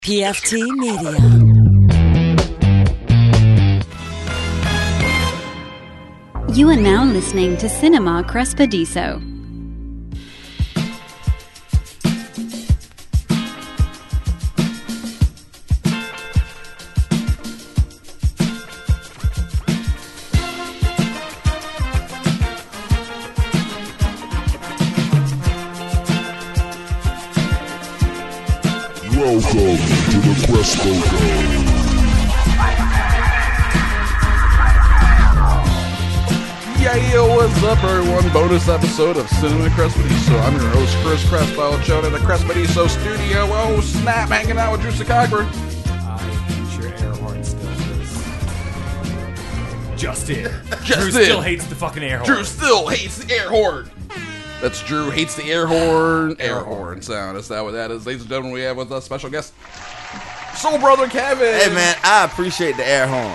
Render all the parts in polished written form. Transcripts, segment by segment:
PFT Media. You are now listening to Cinema Crespediso. Welcome to the Crespo Show. Yeah, what's up, everyone? Bonus episode of Cinema Crespediso. I'm your host, Chris Crespo, chilling in the Crespediso studio. Oh, snap, hanging out with Drew Sakagber. I hate your air horn still, Chris. Just in. Drew in. still hates the fucking air horn. Drew still hates the air horn. That's Drew hates the air horn sound. Is that what that is? Ladies and gentlemen, we have with us special guest, Soul Brother Kevin. Hey man, I appreciate the air horn.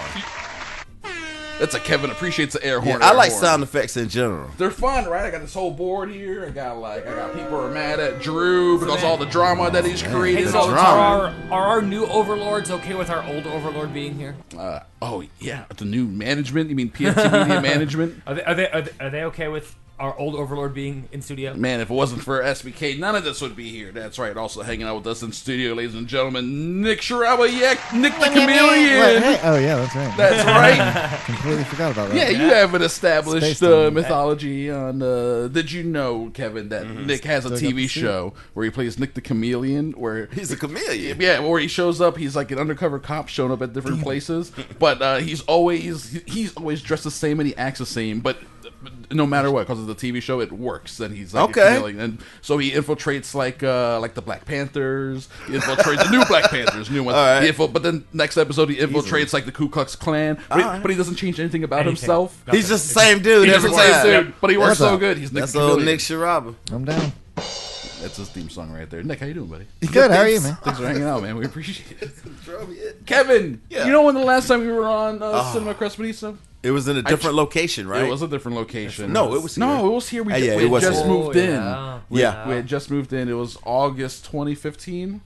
That's a Kevin appreciates the air horn. I like horn. sound effects in general. They're fun, right? I got this whole board here. I got people who are mad at Drew because all the drama that he's created. Hey, so drama. are our new overlords okay with our old overlord being here? Oh yeah, the new management. You mean PFT Media management? Are they okay with our old overlord being in studio? Man, if it wasn't for SBK, none of this would be here. That's right. Also hanging out with us in studio, ladies and gentlemen, Nick Shirawa, Nick the Chameleon. Hey, oh yeah, that's right. That's right. Completely forgot about that. Yeah, you have an established Space Time. mythology on. Did you know, Kevin, that Nick has a Still got TV the show where he plays Nick the Chameleon, where He's a chameleon. yeah, where he shows up, he's like an undercover cop showing up at different places, but he's always dressed the same and he acts the same, but no matter what, because of the TV show, it works. And he's like a chameleon. And so he infiltrates like the Black Panthers. He infiltrates the new Black Panthers, new ones. All right. But then next episode, he infiltrates like the Ku Klux Klan. But he doesn't change anything about himself. He's just the same dude He's every the same time. dude, but he works What's so up? good. He's Nick That's the old Chameleon. Nick Shiraba. I'm down. That's his theme song right there. Nick, how you doing, buddy? Good. How are you, man? Thanks for hanging out, man. We appreciate it. Kevin, you know when the last time we were on Cinema Crespediso? It was in a different location, right? It was a different location. No, it was here. No, it was here. We Yeah, had it was just here. moved in. Yeah. We had just moved in. It was August 2015.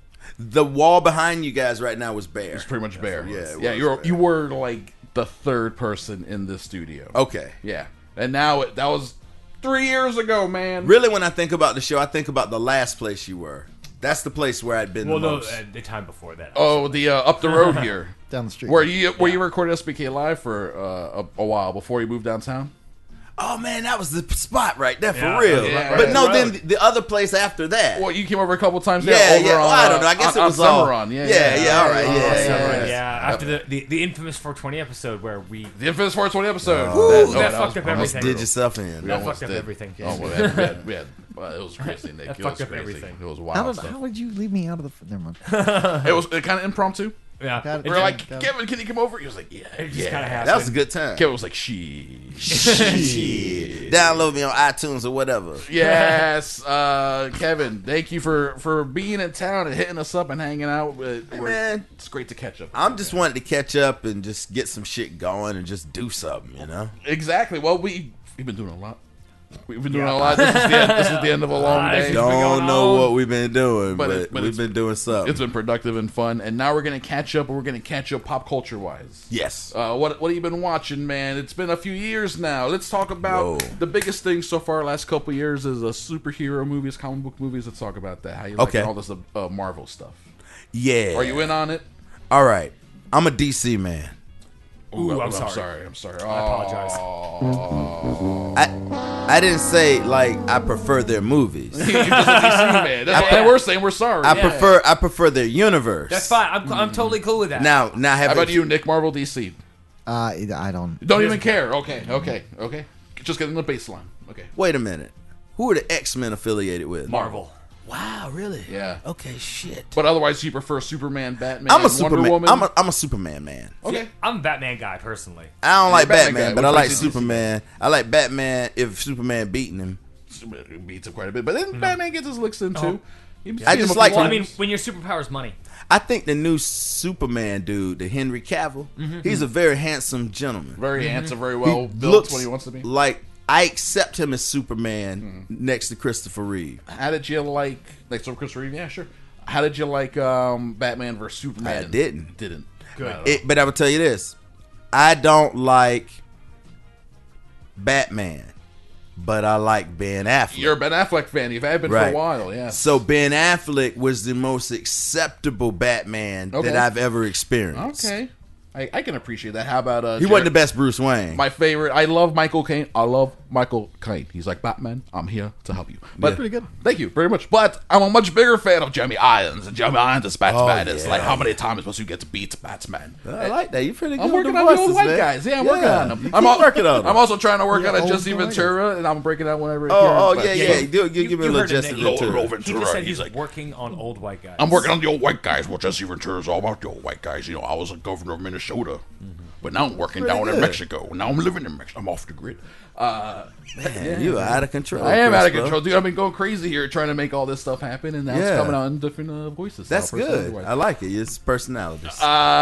The wall behind you guys right now was bare. It's pretty much bare. Yeah, it yeah. was You were like the third person in this studio. Okay. Yeah, and now that was 3 years ago, man. Really, when I think about the show, I think about the last place you were. That's the place where I'd been Well, the no, most. the time before that. Oh, the up the road here, Down the street. where you recorded SBK Live for a while before you moved downtown. Oh man, that was the spot right there for Yeah, real. yeah, but right. no, then the other place after that. Well, you came over a couple times. Yeah, over yeah. On, Well, I don't know. I guess on, it was on all. Summeron. Yeah, all right. Yeah. Yeah, after the infamous 420 episode where we The infamous 420 episode. that was fucked up almost everything. Did yourself in. That almost fucked up did. everything. Oh, well, we had it was crazy, Nick. That It was fucked up crazy. everything. It was How wild did, stuff. how would you leave me out of the? Never mind. It was kind of impromptu. Yeah, Got it. We were like, Got it. Kevin, can you come over? He was like, yeah, it just yeah. kind of happened. That was a good time. Kevin was like, she. Download me on iTunes or whatever. Yes, Kevin, thank you for being in town and hitting us up and hanging out. Man. It's great to catch up. I'm just wanting to catch up and just get some shit going and just do something, you know? Exactly. Well, we've been doing a lot. We've been doing a lot. This is the end of a long day. Don't know what we've been doing, But but it's- we've been doing something. It's been productive and fun, and now we're gonna catch up. And we're gonna catch up pop culture wise. Yes. What have you been watching, man? It's been a few years now. Let's talk about Whoa. the biggest thing so far. Last couple of years is superhero movies, comic book movies. Let's talk about that. How you like Okay. all this Marvel stuff? Yeah. Are you in on it? All right. I'm a DC man. Ooh, I'm I'm sorry. sorry. I apologize. I didn't say like I prefer their movies. You're just a DC man. That's what we're saying. We're sorry. I prefer their universe. That's fine. I'm totally cool with that. Now How have about you, Nick? Marvel, DC? I don't. Don't even care. Okay. Just get in the baseline. Okay. Wait a minute. Who are the X-Men affiliated with? Marvel. Wow, really? Yeah. Okay, shit. But otherwise, you prefer Superman, Batman, I'm a Wonder Superman. Woman? I'm a Superman man. Okay. I'm a Batman guy personally. I don't like Batman Batman, guy. but What I like makes you DC? Superman. I like Batman if Superman beating him. Superman beats him quite a bit, but then Batman gets his licks in too. You see I him just a few like- Well, I times. mean, when your superpower is money. I think the new Superman dude, the Henry Cavill, he's a very handsome gentleman. very handsome, very well He built. looks What he wants to be. like I accept him as Superman next to Christopher Reeve. How did you like so Christopher Reeve? Yeah, sure. How did you like Batman vs Superman? I didn't. Didn't. Good. But I will tell you this: I don't like Batman, but I like Ben Affleck. You're a Ben Affleck fan. You've been for Right. a while. Yeah. So Ben Affleck was the most acceptable Batman Okay. that I've ever experienced. Okay. I can appreciate that. How about He wasn't the best Bruce Wayne. My favorite. I love Michael Caine. I love Michael Caine. He's like, Batman, I'm here to help you. But Pretty good. Thank you very much. But I'm a much bigger fan of Jeremy Irons. And Jeremy Irons is Batman. Oh, It's yeah. like, how many times must you get to beat Batman? I like that. You're pretty good. I'm working with on the the old voices, white man. guys. Yeah, I'm working on them. You I'm keep working on them. I'm also trying to work on a old Jesse white Ventura, and I'm breaking out whenever. Oh, but- yeah. Give me a You little heard it, Jesse Nick. Ventura. He just said he's working on old white guys. I'm working on the old white guys. Well, Jesse Ventura's all about the old white guys. You know, I was a governor of Minnesota, but now I'm working Pretty down in good. Mexico. Now I'm living in Mexico. I'm off the grid. Man, you are out of control. I am out of Chris, control, dude. I've been going crazy here trying to make all this stuff happen, and now it's Yeah. coming out in different voices. That's now, good. personality-wise. I like it. It's personalities.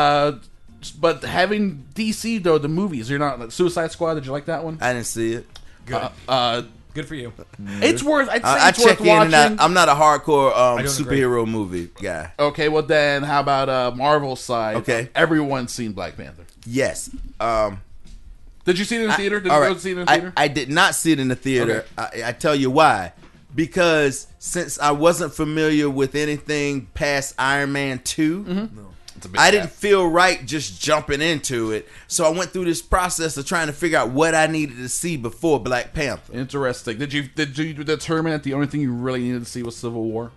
But having DC though, the movies, you're not Suicide Squad. Did you like that one? I didn't see it. Good for you. It's worth. I'd say I it's worth check in and watching. I'm not a hardcore don't agree. superhero movie guy. Okay, well then, how about Marvel's side? Okay. Everyone's seen Black Panther. Yes. Did you see it in the theater? Did you All go right. see it in the theater? I did not see it in the theater. I tell you why. Because since I wasn't familiar with anything past Iron Man 2, It's a big I didn't gap. feel right just jumping into it. So I went through this process of trying to figure out what I needed to see before Black Panther. Interesting. Did you determine that the only thing you really needed to see was Civil War?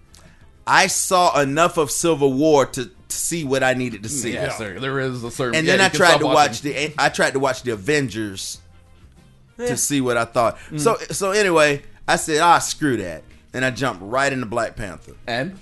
I saw enough of Civil War to see what I needed to see. Yes, there is a certain. And yeah, then you I can tried stop to watching. watch the Avengers to see what I thought. So anyway, I said, screw that. And I jumped right into Black Panther. And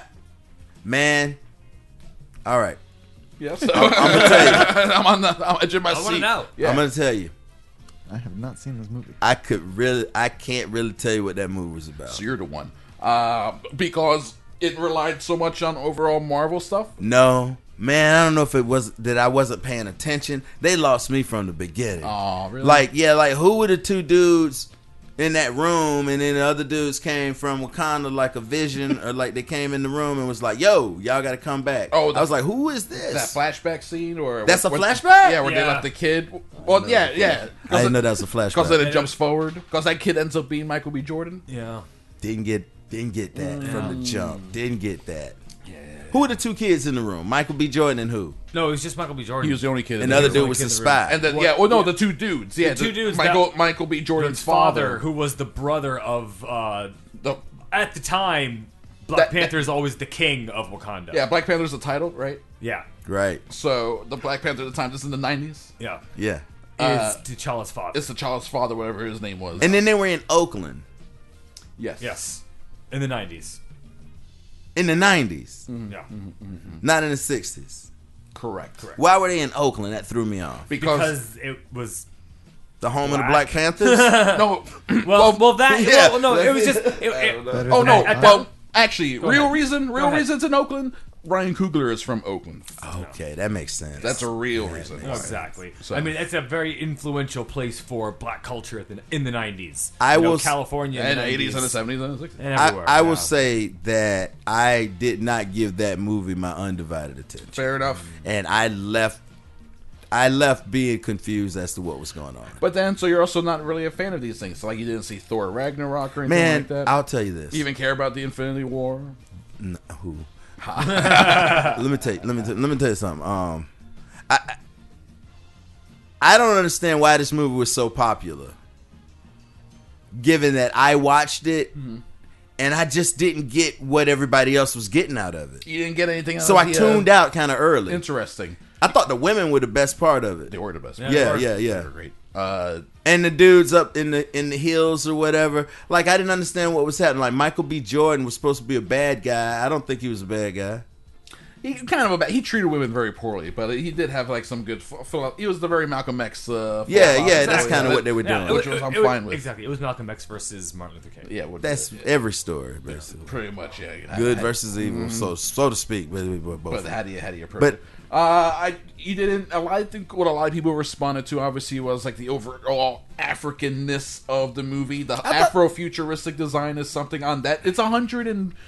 Man, all right. yeah, so I'm gonna tell you. I'm edging my I seat. want to know. Yeah. I'm gonna tell you. I have not seen this movie. I can't really tell you what that movie was about. So you're the one. Because it relied so much on overall Marvel stuff. No, man, I don't know if it was that I wasn't paying attention. They lost me from the beginning. Oh, really? Like who were the two dudes in that room, and then the other dudes came from Wakanda like a vision, or like they came in the room and was like, "Yo, y'all got to come back." Oh, I was like, "Who is this?" that flashback scene, or That's a flashback? Yeah, where they Yeah. left the kid. Well, yeah. I didn't know that was a Because flashback. then it jumps forward. Because that kid ends up being Michael B. Jordan. Yeah. Didn't get that from the jump. Didn't get that. Who are the two kids in the room? Michael B. Jordan and who? No, it was just Michael B. Jordan. He was the only kid. in And the the other room. dude only was kid the in the room. spy. And then the two dudes. Yeah, two dudes Michael B. Jordan's His father, who was the brother of, The- at the time, Black That- Panther is always the king of Wakanda. yeah, Black Panther's the title, right? Yeah. Right. So the Black Panther at the time, this is in the 90s. Yeah. Yeah. Is T'Challa's father. It's the child's father, whatever his name was. And then they were in Oakland yes. Yes. In the 90s. in the 90s, Yeah. not in the 60s. Correct. Why were they in Oakland? That threw me off. Because Because it was. The home of the Black. Black Panthers? no, Well, that. yeah. Well, no, it was just. Better oh than no. that. Well, actually, real ahead. reason ahead. it's in Oakland. Ryan Coogler is from Oakland. Okay, that makes sense. That's a real reason. why. Exactly. So- I mean, it's a very influential place for black culture in the 90s. I You know, will- California And in the the 80s and the 90s. 70s and the 60s. And everywhere. I will yeah. say that I did not give that movie my undivided attention. Fair enough. And I left being confused as to what was going on. But then, so you're also not really a fan of these things. So, like, you didn't see Thor Ragnarok or anything Man, like that. I'll tell you this. You even care about the Infinity War? Who? let me tell you something. I don't understand why this movie was so popular. Given that I watched it and I just didn't get what everybody else was getting out of it. You didn't get anything out So of I the, tuned out kind of early. Interesting. I thought the women were the best part of it. They were the best. Yeah, of yeah, course. yeah. They were great. And the dudes up in the hills or whatever. Like, I didn't understand what was happening. Like, Michael B. Jordan was supposed to be a bad guy. I don't think he was a bad guy. He treated women very poorly, but he did have like some good. He was the very Malcolm X. Yeah, philosophy. that's kind of what they were doing. Yeah, Which I'm fine with. Exactly. It was Malcolm X versus Martin Luther King. Yeah, That's every story, basically. pretty much. Yeah, Good versus evil, so to speak. But both. But how do you approach But- it? You didn't. I think what a lot of people responded to obviously was like the overall Africanness of the movie. The Afro-futuristic design is something on that. It's 150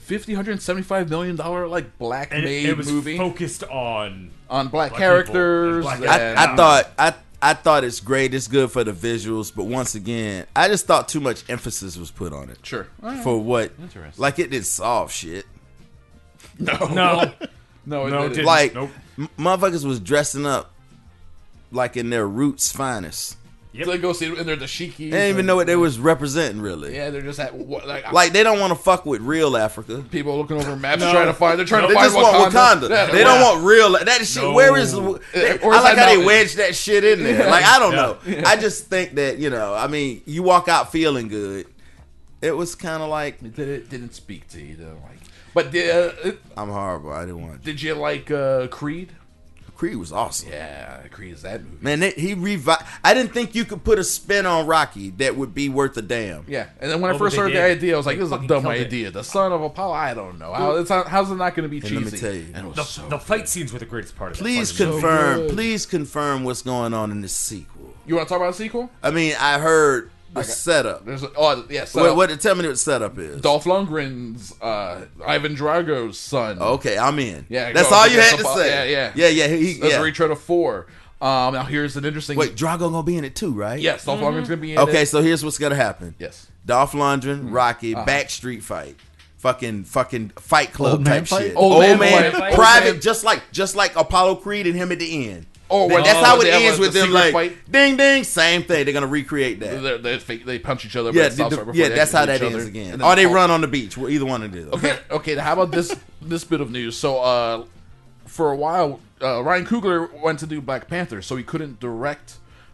$175 million like black And made it was movie focused on on black black characters. people and black and- I thought it's great. It's good for the visuals, but once again, I just thought too much emphasis was put on it. Sure. For what? Interesting. Like it didn't solve shit. no. No, it No, it didn't. didn't. Like Nope. motherfuckers was dressing up like in their roots finest. Yep. So they go see it, and they're the sheikies. They didn't even know what they was representing really. Yeah, they're just at Like they don't want to fuck with real Africa. people looking over maps No. trying to find. They're trying They to find just want Wakanda. Yeah, They don't want real. That shit. No. Where is? I Where's like that how they mountain? wedged that shit in there. Yeah. Like I don't Yeah. know. I just think that I mean, you walk out feeling good. It was kind of like It didn't speak to you. Like, but did I'm horrible. I didn't want. you like Creed? Creed was awesome. Yeah, Creed is that movie. Man, he revived. I didn't think you could put a spin on Rocky that would be worth a damn. Yeah, and then when I Oh, first but heard they the did. idea, I was like, They "This is a fucking dumb killed it. idea." The son of Apollo, I don't know. How's it not going to be cheesy? And let me tell you, And it was The, so the fight scenes were the greatest part of it. please confirm what's going on in the sequel. You want to talk about a sequel? I mean, I heard the setup. There's Tell me what the setup is. Dolph Lundgren's Ivan Drago's son. Okay, I'm in. Yeah, that's go all you against had to Apollo. say. Yeah. yeah. That's a retread of 4. Now here's an interesting. Wait, Drago gonna be in it too, right? Yes, Dolph Lundgren's going to be in Okay, it. so here's what's gonna happen. Yes. Dolph Lundgren, Rocky, backstreet fight, fucking Fight Club Old man type fight? shit. Old man fight. private, just like Apollo Creed and him at the end. When That's how it they have ends with the them secret like fight. ding ding, same thing. They're gonna recreate that. They punch each other. But Yeah, it stops right before they that's how execute that each ends other. again. And then Or they Paul- run on the beach. Well, either one of them. Okay. Now how about this bit of news? So, for a while, Ryan Coogler went to do Black Panther, so he couldn't direct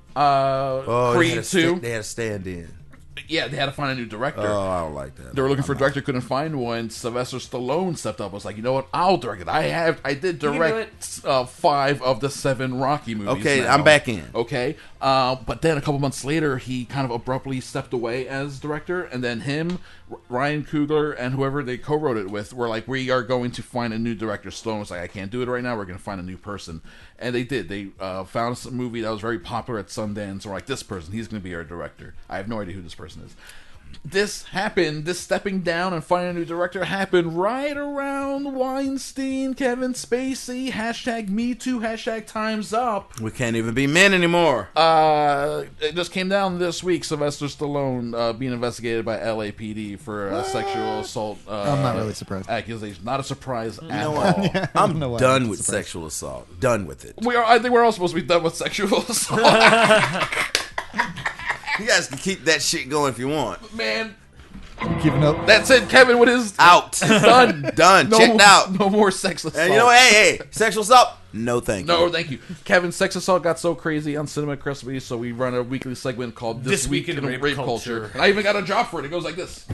Creed 2. They had a stand in. Yeah, they had to find a new director. Oh, I don't like that. They were looking for a director, couldn't find one. Sylvester Stallone stepped up, was like, you know what, I'll direct it. I did can do direct 5 of the 7 Rocky movies. Okay, now. I'm back in. Okay, but then a couple months later, he kind of abruptly stepped away as director, and then him, Ryan Coogler, and whoever they co-wrote it with were like, we are going to find a new director. Stallone was like, I can't do it right now. We're going to find a new person, and they did. They found a movie that was very popular at Sundance. We're like, this person, he's going to be our director. I have no idea who this person is. This stepping down and finding a new director happened right around Weinstein, Kevin Spacey, #MeToo, #Time's Up. We can't even be men anymore. It just came down this week. Sylvester Stallone being investigated by LAPD for sexual assault. I'm not really surprised. Accusation. Not a surprise at You know all. what? I I'm don't know why done I'm with surprised. sexual assault. Done with it. I think we're all supposed to be done with sexual assault. You guys can keep that shit going if you want. Man, Giving up. that's it. Kevin with his Out. done. Done. No Checked more, out. No more sex assault. And you know what? Hey, sexual assault? No, thank you. No, thank you. Kevin, sex assault got so crazy on Cinema Crispy, so we run a weekly segment called This Week in Rape Culture. And I even got a job for it. It goes like this.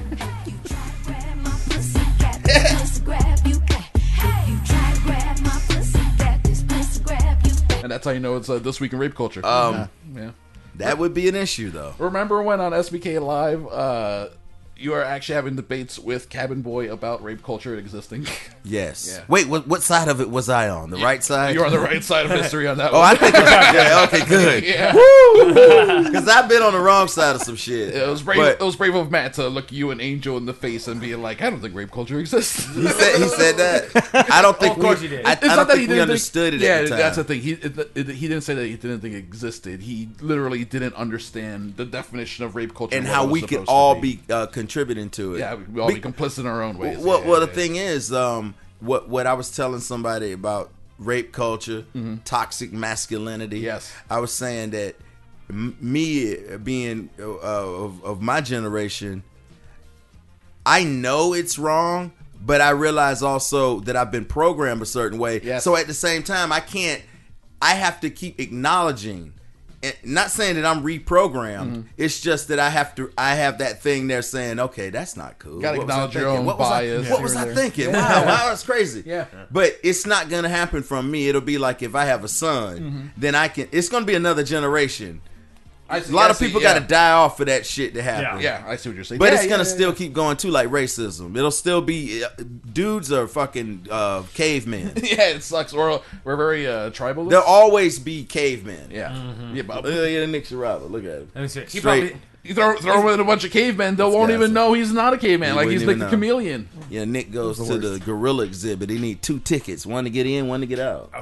And that's how you know it's This Week in Rape Culture. Yeah. That would be an issue, though. Remember when on SBK Live, you are actually having debates with Cabin Boy about rape culture existing? Yes. Yeah. Wait, what side of it was I on? The right side? You're on the right side of history on that Oh, one. I think. Yeah, okay, good. Yeah. Because I've been on the wrong side of some shit. It was brave. But It was brave of Matt to look you and Angel in the face and be like, "I don't think rape culture exists." he said that. I don't think Of course he did. I It's don't not that he think we didn't understood it yeah, at the time. that's the thing. He didn't say that he didn't think it existed. He literally didn't understand the definition of rape culture and what how it was we could supposed to all be contributing to it. Yeah, we all be complicit in our own ways. Well, the thing is, what I was telling somebody about rape culture, toxic masculinity. Yes. I was saying that me being of my generation, I know it's wrong, but I realize also that I've been programmed a certain way. Yes. So at the same time, I have to keep acknowledging. And not saying that I'm reprogrammed. It's just that I have that thing there saying, okay, that's not cool. Gotta What was I acknowledge your thinking? own What was I- bias What was here I and there. thinking? Wow, that's crazy. Yeah. But it's not gonna happen from me. It'll be like if I have a son, then it's gonna be another generation. A lot of people got to die off for that shit to happen. Yeah, I see what you're saying. But Yeah, it's gonna yeah, still keep going too, like racism. It'll still be dudes are fucking cavemen. Yeah, it sucks. We're very tribalist. There'll always be cavemen. Yeah, yeah. But Look at Nick Sharaba. Look at him. Let me see. He Straight, probably You throw him in a bunch of cavemen, they won't guy's even a- know he's not a caveman. He Like wouldn't he's like even a know. chameleon. Yeah, Nick goes to the gorilla exhibit. He need 2 tickets, one to get in, one to get out.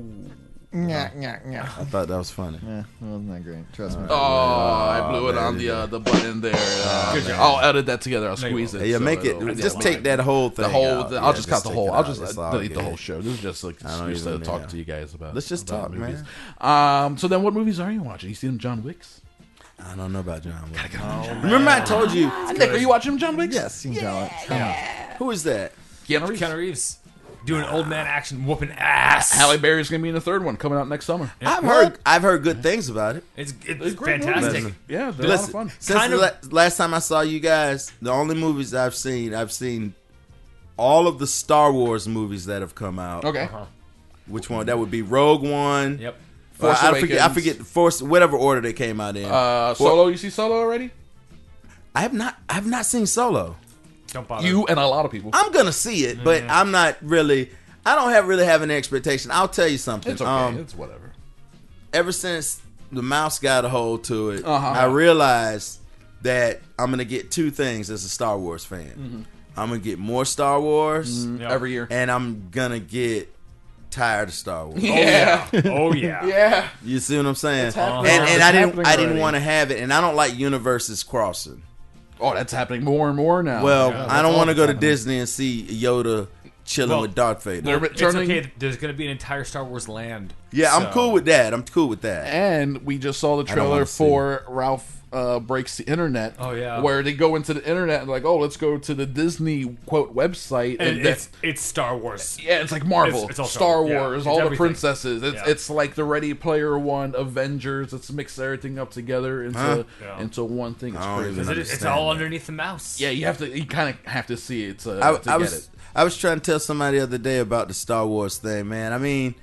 Yeah. I thought that was funny. Yeah, it wasn't that great. Trust me. Oh, I blew it on the button there. Good job. I'll edit that together. I'll No, you squeeze won't. it. Yeah, so make it. it'll- Just it'll- take that whole thing. the whole. out. I'll just cut the take whole. it I'll out. just It's all delete the good. whole show. This is just like I don't excuse to even talk know. to you guys about. Let's just about talk, movies. man. So then, what movies are you watching? You seen John Wick's? I don't know about John Wick. Remember I told you. Nick, are you watching John Wick's? Yes, seen John Wick. Who is that? Keanu Reeves. Keanu Reeves doing old man action, whooping ass. Halle Berry's gonna be in the third one coming out next summer. I've heard good things about it. It's great fantastic. movies. Yeah, they're a lot of Listen, fun. since Kind the of- last time I saw you guys, the only movies I've seen all of the Star Wars movies that have come out. Okay. Which one? That would be Rogue One. Yep. Force I Awakens. forget the Force, whatever order they came out in. Solo. You see Solo already? I have not seen Solo. Don't bother. You and a lot of people. I'm gonna see it, but I'm not really. I don't really have an expectation. I'll tell you something. It's okay. It's whatever. Ever since the mouse got a hold to it, Uh-huh. I realized that I'm gonna get 2 things as a Star Wars fan. Mm-hmm. I'm gonna get more Star Wars, Yep. Every year. and I'm gonna get tired of Star Wars. Yeah. Oh yeah. Yeah. You see what I'm saying? happening. And It's I happening didn't already. want to have it, and I don't like universes crossing. Oh, that's happening more and more now. Well, Yeah, I don't all want to that's go to happening. Disney and see Yoda chilling Well, with Darth Vader. They're It's turning, okay. There's going to be an entire Star Wars land. Yeah, I'm So- cool with that. I'm cool with that. and we just saw the don't trailer wanna see for Ralph Breaks the Internet. Oh, yeah. Where they go into the internet and like, oh, let's go to the Disney quote website And that- it's Star Wars. yeah, it's like Marvel, It's all Star yeah, Wars, it's all the everything. princesses. It's Yeah. it's like the Ready Player One, Avengers. It's mixed everything up together into Yeah. into one thing. It's I don't crazy. even It's understand all that. underneath the mouse. Yeah, you kind of have to see it to I get was it. I was trying to tell somebody the other day about the Star Wars thing, man. I mean,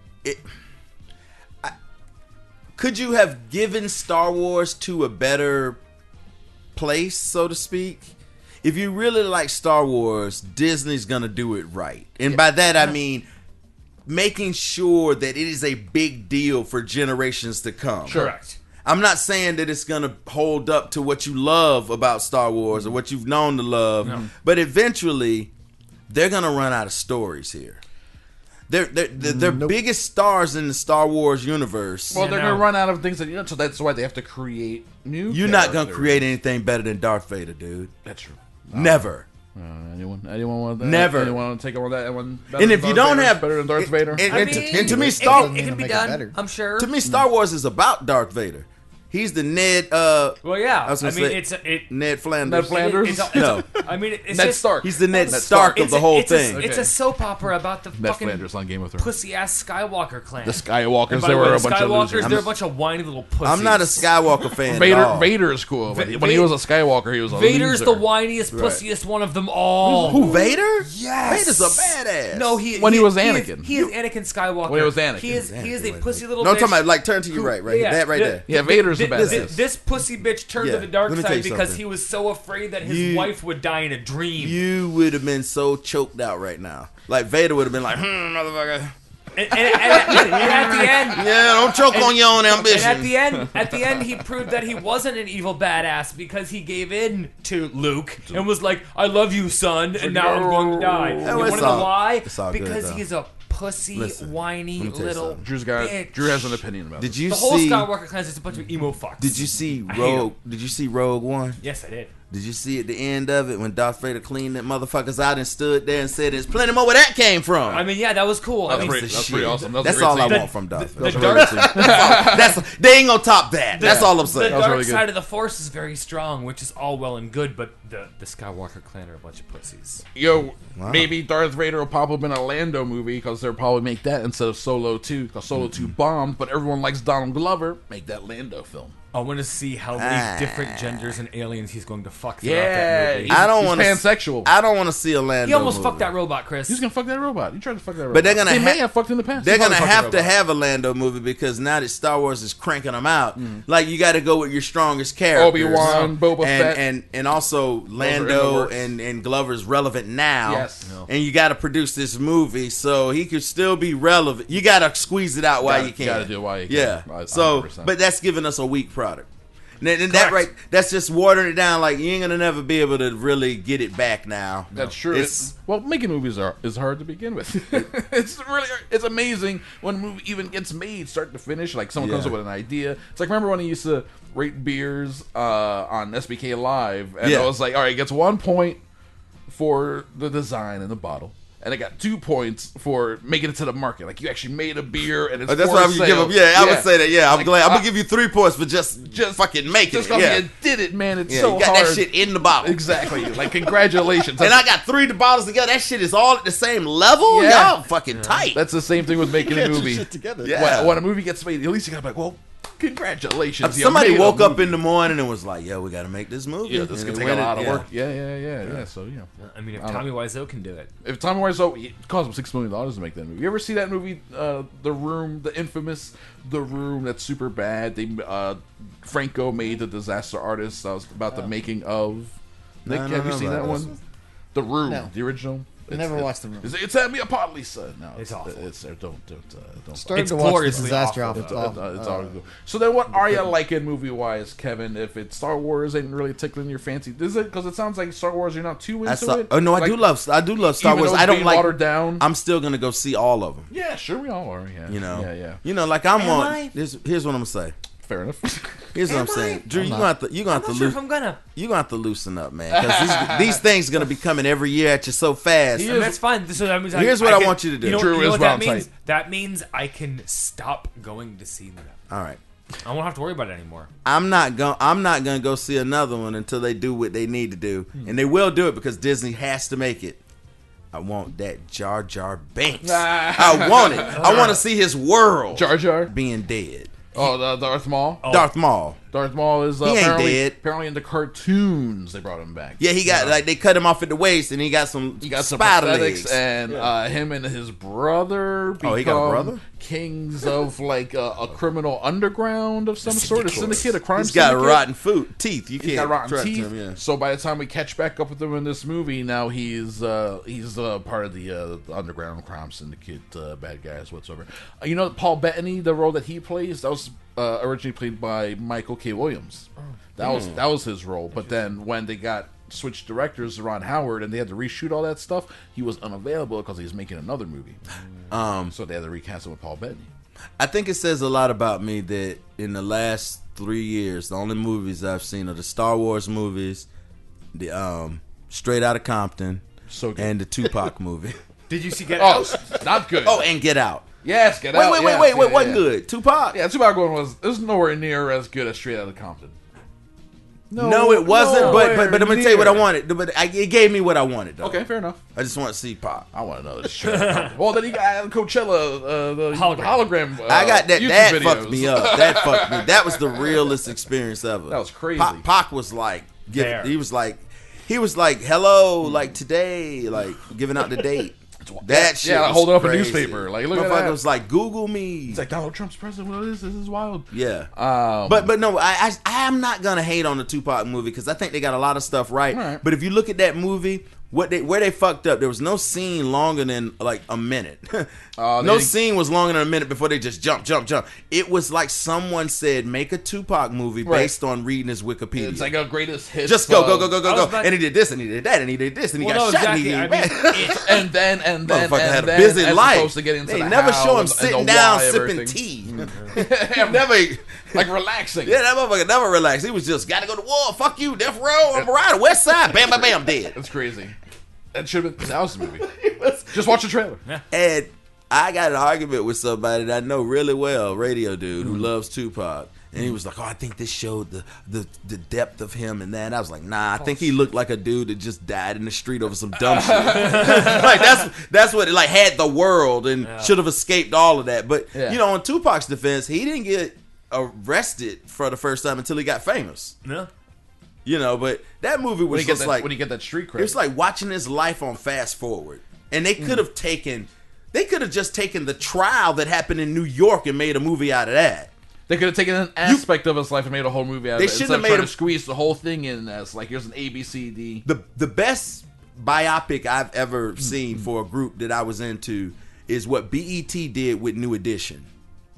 could you have given Star Wars to a better place, so to speak? If you really like Star Wars, Disney's gonna do it right, and by that I mean making sure that it is a big deal for generations to come. Correct. I'm not saying that it's gonna hold up to what you love about Star Wars or what you've known to love, but eventually they're gonna run out of stories here. They're biggest stars in the Star Wars universe. Well, Yeah, they're no. gonna run out of things that so that's why they have to create new. You're not gonna characters. create anything better than Darth Vader, dude. That's true. Never. Anyone want that? Never. Anyone want to take on that? Anyone better And than if you Darth don't Vader? have better than Darth Vader, and to me, it Star doesn't mean to make it better. I'm sure. to me, Star Wars is about Darth Vader. He's the Ned. Well, yeah. I was gonna mean, say- Ned Flanders. Ned Flanders? It's No. I mean, it's Ned just, Stark. He's the Ned Ned Stark Stark. of the whole thing. It's Okay. a soap opera about the Ned fucking Flanders on Game of Thrones. pussy ass Skywalker clan. The Skywalkers, And by they the way, were a the bunch of Skywalkers, losers. they're a bunch of whiny little pussies. I'm not a Skywalker fan. at Vader, all. Vader is cool. But Va- when he was a Skywalker, he was a Vader's loser. the whiniest, pussiest one of them all. Who, Vader? Yes. Vader's a badass. No, When he was Anakin. He is Anakin Skywalker. When he was Anakin. He is a Anakin, pussy little No, I'm bitch. talking about like turn to your right, right, Yeah, that right the- there. Yeah, Vader's the This, badass. this pussy bitch turned Yeah, to the dark let me tell side you because something. he was so afraid that his wife would die in a dream. You would have been so choked out right now. Like Vader would have been like, motherfucker. And at the end, Yeah, don't choke on your own ambition. and at the end, he proved that he wasn't an evil badass because he gave in to Luke and was like, "I love you, son," and now I'm going to die. You it's want to know all- why? it's all good, Because though. he's a pussy, Listen, whiny let me tell you little. something. bitch. Drew has an opinion about Did this. you The whole see? Skywalker clan is just a bunch of emo fucks. Did you see I hate Rogue? him. Did you see Rogue One? Yes, I did. Did you see at the end of it when Darth Vader cleaned that motherfuckers out and stood there and said, "There's plenty more where that came from." I mean, yeah, that was cool. I That's mean, pretty- that's pretty awesome. That was a That's great all I scene. want from Darth the Vader. dark, They ain't gonna top that. That's all I'm the saying. was dark really good. side of the Force is very strong, which is all well and good, but the Skywalker clan are a bunch of pussies. Yo, maybe Darth Vader will pop up in a Lando movie because they'll probably make that instead of Solo 2 because Solo 2 bombed, but everyone likes Donald Glover. Make that Lando film. I want to see how many different genders and aliens he's going to fuck throughout Yeah, that movie. I don't he's want to. pansexual. I don't want to see a Lando. He almost movie. fucked that robot, Chris. He's gonna fuck that robot. He tried to fuck that robot. But they're gonna They may ha- have fucked in the past. They're He gonna probably have fucked to the robot. have a Lando movie because now that Star Wars is cranking them out, like you got to go with your strongest characters. Obi-Wan, Boba Fett. and also in the Lando works. and Glover's relevant now. Yes. And you got to produce this movie so he could still be relevant. You got to squeeze it out while you can. Gotta do it while you can. Yeah. 100%. So, but that's giving us a weak product. And that right, that's just watering it down. Like you ain't gonna never be able to really get it back now. That's true. Well, making movies is hard to begin with. It's amazing when a movie even gets made, start to finish. Like someone comes up with an idea. It's like remember when I used to rate beers on SBK Live, and I was like, all right, it gets 1 point for the design in the bottle. And I got 2 points for making it to the market. Like you actually made a beer, and it's that's what I would give them. Yeah, I would say that. Yeah, I'm like, glad. I'm gonna give you 3 points for just fucking making just it. Yeah, you did it, man. It's yeah, so you got hard. that shit in the bottle. Exactly. Like congratulations. And I got 3 bottles together. That shit is all at the same level. Yeah. Y'all fucking tight. That's the same thing with making a Get your movie. shit together. Yeah. When a movie gets made, at least you gotta be like, well, congratulations. you Somebody made a woke up movie. in the morning and was like, "Yeah, we got to make this movie." Yeah, this And could it take a went lot of in- work. Yeah. So I mean, if Tommy Wiseau can do it, if Tommy Wiseau, it cost him $6 million to make that movie. You ever see that movie, The Room, the infamous The Room? That's super bad. They Franco made The Disaster Artist. That was about the making of. Nick, No, have you no, seen no, that no. one? The Room, No. the original. Never watched The Room. It's at me apart, Lisa. No, It's awful. Don't. Started It's to watch gloriously Disaster awful. Off. It's all good. So then, what are you liking movie wise, Kevin? If it's Star Wars ain't really tickling your fancy, is it? Because it sounds like Star Wars, you're not too into it. Oh no, I Like, do love Star even Wars. though I it's don't being like. watered down. I'm still gonna go see all of them. Yeah, sure, we all are. Yeah, You know. Yeah. You know, like I'm Am on. I? Here's what I'm gonna say. Fair enough. Here's what I'm saying, Drew. You're gonna have to if I'm gonna. loosen up, man. Because these things are gonna be coming every year at you so fast. And that's fine. So that means Here's what I want you to do. You know, Drew you know is what that round means? tight. That means I can stop going to see them. All right. I won't have to worry about it anymore. I'm not gonna go see another one until they do what they need to do, and they will do it because Disney has to make it. I want that Jar Jar Binks. I want it. I want to see his world Jar Jar. being dead. Oh, the Darth Maul. Darth Maul. Darth Maul is He ain't apparently dead. apparently in the cartoons. They brought him back. Yeah, he got like they cut him off at the waist, and he got some spider legs. and him and his brother become Oh, he got a brother? kings of like a criminal underground of some sort, a syndicate, a crime He's got syndicate. rotten teeth. You He's can't got rotten trust teeth. him. Yeah. So by the time we catch back up with him in this movie, now he's part of the underground crime syndicate, bad guys whatsoever. You know, Paul Bettany, the role that he plays, that was originally played by Michael K. Williams. That was his role. But then when they got switched directors, Ron Howard, and they had to reshoot all that stuff, he was unavailable because he was making another movie. So they had to recast him with Paul Bettany. I think it says a lot about me that in the last 3 years, the only movies I've seen are the Star Wars movies, the Straight Outta Compton, So good. and the Tupac movie. Did you see Get Oh, Out? not good. Oh, and Get Out. yes, Get Out. Wait, yes, yeah, wasn't yeah. good. Tupac. Yeah, Tupac one was nowhere near as good as Straight Outta Compton. No, it wasn't. But I'm gonna tell you what I near. wanted. But it gave me what I wanted. Though. Okay, fair enough. I just want to see Pac. I want to know this shit. Well, then you got Coachella, the hologram. I got that. YouTube That videos. fucked me up. That fucked me. That was the realest experience ever. That was crazy. Pac was like, There. he was like, hello, like today, like giving out the date. That shit. Yeah, like was holding up a crazy. newspaper. Like, look at Motherfucker that. was like, Google me. It's like Donald Trump's president. What is this? This is wild. Yeah. But But no, I am not gonna hate on the Tupac movie because I think they got a lot of stuff right. Right. But if you look at that movie, where they fucked up, there was no scene longer than like a minute. No scene was longer than a minute before they just jump. It was like someone said, make a Tupac movie Right. based on reading his Wikipedia. it's like a greatest hit. just go. I was about- And he did this and he did that and he did this and he Well, got no, shot. exactly. And he I mean, it's, and then Motherfucker had a then, busy as life. opposed to getting into They the never how show him and sitting the down why of sipping everything. tea. Never. Like relaxing. Yeah, that motherfucker never relaxed. He was just gotta go to war. Fuck you, Death Row. I'm riding West Side. Bam, bam, bam, dead. That's crazy. That should have been. That was the movie. Just watch the trailer. And I got an argument with somebody that I know really well, radio dude who loves Tupac. And he was like, "Oh, I think this showed the depth of him and that." And I was like, "Nah, I think he looked like a dude that just died in the street over some dumb shit." Like that's what it like had the world and should have escaped all of that. But Yeah. you know, in Tupac's defense, he didn't get arrested for the first time until he got famous. no. You know, but that movie When was you get just that, like when you get that street cred. it's like watching his life on fast forward. And they could have just taken the trial that happened in New York and made a movie out of that. They could have taken an aspect of his life and made a whole movie out They of it. shouldn't Instead have of made trying him- to squeeze the whole thing in as like here's an A, B, C, D. The best biopic I've ever seen for a group that I was into is what BET did with New Edition.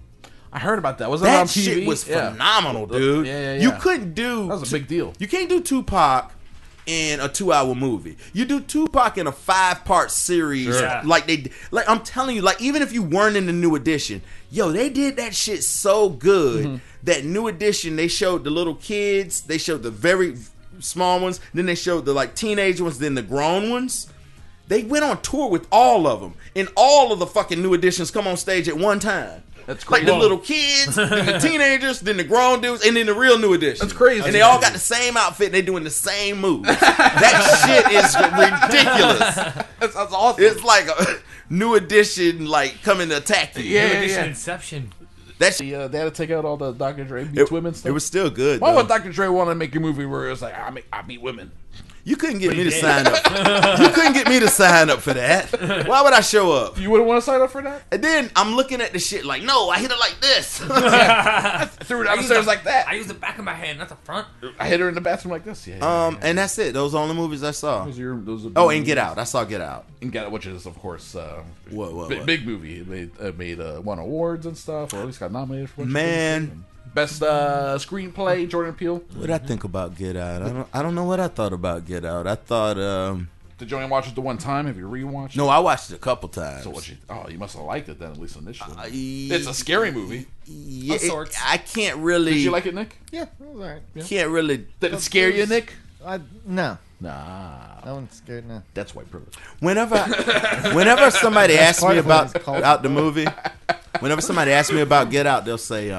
I heard about that. Was that on That TV? shit was phenomenal, dude. Yeah. You couldn't do. That was a big deal. You can't do Tupac in a 2-hour movie. You do Tupac in a 5-part series. Sure. Yeah. Like I'm telling you, like even if you weren't in the New Edition, yo, they did that shit so good. That New Edition, they showed the little kids, they showed the very small ones, then they showed the like teenage ones, then the grown ones. They went on tour with all of them, and all of the fucking New Editions come on stage at one time. That's Like crazy. the little kids, then the teenagers, then the grown dudes, and then the real New Edition. That's crazy. And they all got the same outfit, and they doing the same moves. That shit is ridiculous. That's awesome. It's like a New Edition, like coming to attack you. Yeah, New yeah, Edition yeah. Inception. That shit. They had to take out all the Dr. Dre beats women stuff. It was still good. Why though. would Dr. Dre want to make a movie where it was like I beat women? You couldn't get me to did. sign up. You couldn't get me to sign up for that. Why would I show up? You wouldn't want to sign up for that? And then I'm looking at the shit like, no, I hit it like this. Threw it downstairs like that. I use the back of my hand, not the front. I hit her in the bathroom like this. Yeah. And that's it. Those are the only movies I saw. Those are Oh, and Get Out. I saw Get Out. And Get Out, which is of course What? big movie. It made won awards and stuff, or at least got nominated for a bunch of Man. things. Best screenplay, Jordan Peele. What did I think about Get Out? I don't know what I thought about Get Out. I thought Did you only watch it the one time? Have you rewatched? no, I watched it a couple times. So what you? Oh, you must have liked it then, at least initially. I- It's a scary movie. Yeah, Of sorts. I can't really. Did you like it, Nick? Yeah, it was alright. Can't really. Did it scare you, Nick? No, Nah, I wasn't scared. No. that's white privilege. Whenever somebody asks Quite me what about it's called. out the movie, whenever somebody asks me about Get Out, they'll say,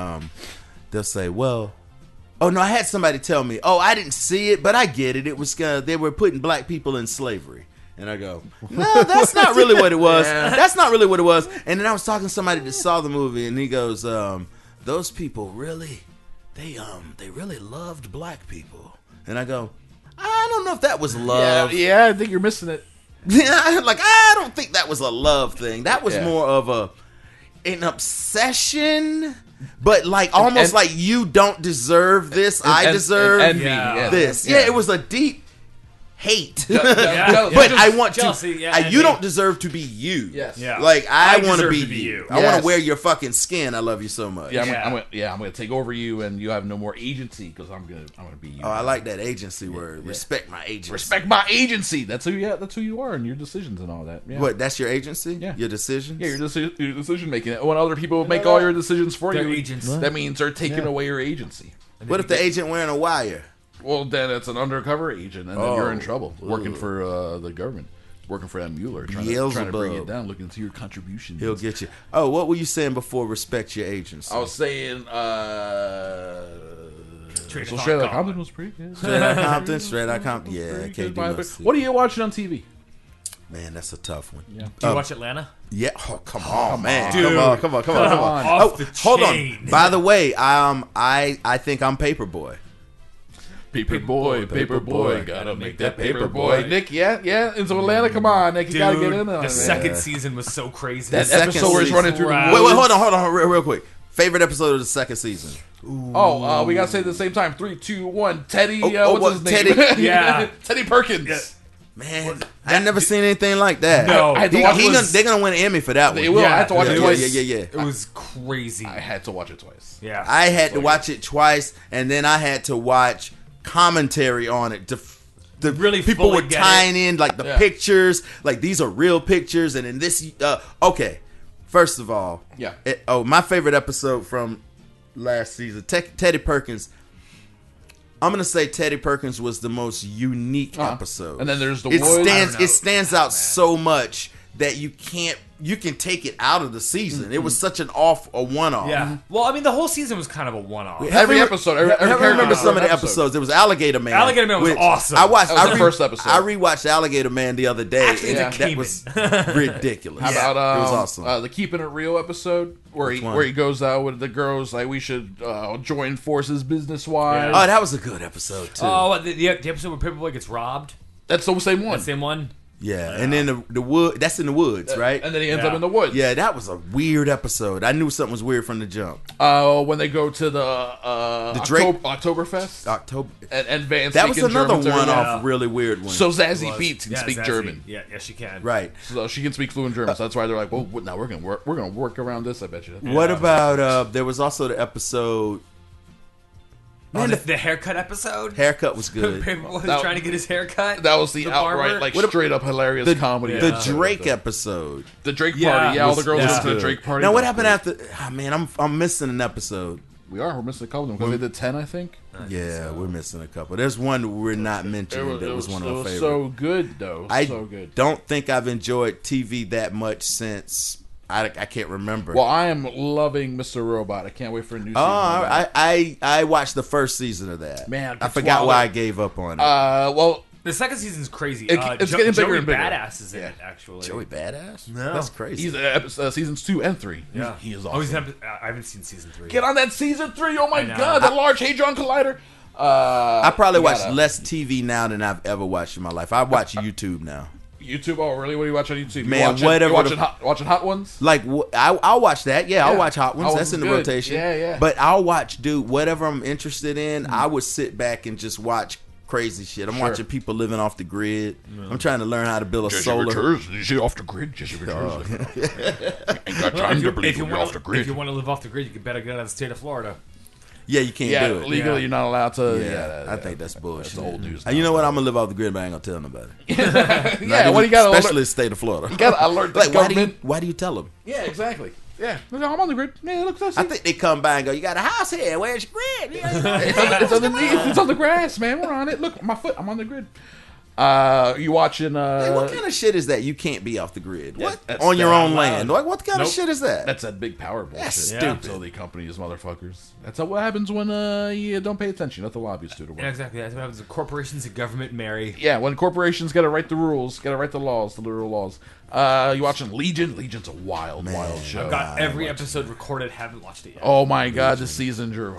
well, oh no, I had somebody tell me, oh, I didn't see it, but I get it. It was they were putting black people in slavery. And I go, no, that's not really what it was. That's not really what it was. And then I was talking to somebody that saw the movie, and he goes, those people really, they really loved black people. And I go, I don't know if that was love. Yeah, I think you're missing it. Like I don't think that was a love thing. That was Yeah. more of an obsession, but like almost and- like you don't deserve this. I deserve envy. Yeah. this. Yeah, it was a deep hate. Yeah. But I want Jealousy, to. yeah, and you they- don't deserve to be you. Yes. Yeah. Like I want deserve to be you. I want Yes. to wear your fucking skin. I love you so much. Yeah, Yeah. I'm gonna take over you, and you have no more agency because I'm gonna be you. Oh, I like that agency word. Respect my agency. Respect my agency. That's who you are, and your decisions and all that. Yeah. What? That's your agency? Yeah. Your decisions? Yeah, your decision making. When other people make all your decisions for They're you, agents. that means they're taking away your agency. What if the agent wearing a wire? Well, then it's an undercover agent, and then Oh. you're in trouble working for the government, working for that Mueller, trying to bring it Beelzebub. down, looking into your contributions. He'll get you. Oh, what were you saying before? Respect your agency. I was saying, Straight so Outta Straight Outta Compton. Compton was pretty good. Straight Outta Compton, Straight Outta Compton. Yeah, Pretty can't good do vibe. much. What are you watching on TV? Man, that's a tough one. Yeah. Do you watch Atlanta? Yeah. Oh, come on, man. Dude. Come on. Off the Hold chain. on. By the way, I think I'm Paperboy. Paper boy, gotta make that paper boy. boy. Nick, yeah. Into Atlanta, come on, Nick, you gotta get in on the it. second season was so crazy. That second episode where he's season. running through Wow. the Wait, woods. hold on, real quick. Favorite episode of the second season? Oh, we gotta say it at the same time. 3, 2, 1. Teddy, what, what's his name? Teddy? Yeah. Teddy Perkins. Yeah. Man, I never seen anything like that. No. I had to watch it. They're gonna win an Emmy for that one. They will. I had to watch it twice. Yeah. It was crazy. I had to watch it twice. Yeah. I had to watch it twice, and then I had to watch commentary on it. The Really people fully were get tying in like the Yeah. pictures, like these are real pictures, and in this, okay. First of all, Yeah. my favorite episode from last season, Teddy Perkins. I'm gonna say Teddy Perkins was the most unique episode, And then there's the it woods. stands. I don't know. It stands out so much that you can take it out of the season. It was such a one-off. Yeah. Well, I mean, the whole season was kind of a one-off. Every episode, every I character remember was some of an the episodes. There was Alligator Man. Alligator Man was which awesome. I watched. That was I the first episode. I rewatched Alligator Man the other day. Actually, and the that Cayman. was ridiculous. How about it was awesome. the Keeping It Real episode where Which one? where he goes out with the girls like we should join forces business wise. Oh, that was a good episode too. Oh, what, the episode where Paperboy gets robbed? That's the same one. That same one? Yeah, and then the wood. That's in the woods, right? And then he ends Yeah. up in the woods. Yeah, that was a weird episode. I knew something was weird from the jump. When they go to the Drake- Oktoberfest, October. and Vance That was speaking another German to her. one-off, Yeah. really weird one. So Zazie Was. Beetz can Yeah, speak Zazie. German, Yeah, she can. right. so she can speak fluent German. So that's why they're like, well, now we're gonna work around this. I bet you. What about? There was also the episode. Man, Man, the haircut episode. haircut was good. People was That- trying to get his haircut. That was the barber? outright, like, What ab- straight up hilarious The, comedy. the episode. Drake episode. The Drake Yeah. party. Yeah, all the girls Yeah. went to the Good. Drake party. Now, what That was happened great. after? Man, I'm missing an episode. We're missing a couple of them because they did 10, I think. Yeah, we're missing a couple. There's one we're not mentioning that was one of it our was favorites. so good, though. I so good. don't think I've enjoyed TV that much since I can't remember. Well, I am loving Mr. Robot. I can't wait for a new season. Oh, of that. I watched the first season of that. Man, I it's forgot wild. why I gave up on it. Well, The second season's crazy. It's getting bigger Joey and bigger. Badass is in it, actually. Joey Badass? No. That's crazy. he's seasons 2 and 3. Yeah. He is Oh, awesome. I haven't seen season 3. Get on that season 3! Oh my I know. god, that Large Hadron Collider. I probably you watch gotta- less TV now than I've ever watched in my life. I watch YouTube now. YouTube. Oh, really? What do you watch on YouTube? Man, you watching, whatever you watching, the- watching Hot Ones. Like I'll watch that. Yeah, I'll Yeah. watch Hot Ones. Hot That's Ones in is the good. rotation. Yeah, yeah. But I'll watch, dude, whatever I'm interested in. I would sit back and just watch crazy shit. I'm watching people living off the grid. I'm trying to learn how to build a Jesse solar. Returns. Did you see off the grid? Jesse Returns. Ain't got time to believe you're off the If grid. you want to live off the grid, you better get out of the state of Florida. Yeah, you can't Yeah, do it. legally Yeah. you're not allowed to. Yeah, I think that's bullshit. That's old news. And you know what? I'm gonna live off the grid, but I ain't gonna tell nobody. Yeah, what do you got to Especially alert? the state of Florida. You got to alert the Like, government. why do you tell them? Yeah, exactly. Yeah, I'm on the grid. Yeah, look, that's I think they come by and go, "You got a house here? Where's your grid?" it's underneath. It's on the grass, man. We're on it. Look, my foot. I'm on the grid. You watching? Like, what kind of shit is that? You can't be off the grid. What that's on your that own loud. land? Like, what kind of Nope. shit is that? That's that big power bullshit. That's stupid. Until the companies, motherfuckers. That's what happens when you don't pay attention. Let the lobbyists do the work. Yeah, exactly. That's what happens. Corporations and government marry. Yeah, when corporations got to write the rules, got to write the laws, the literal laws. You watching Legion? Legion's a wild show. I've got every episode recorded. Haven't watched it yet. Oh my god, this season, Drew.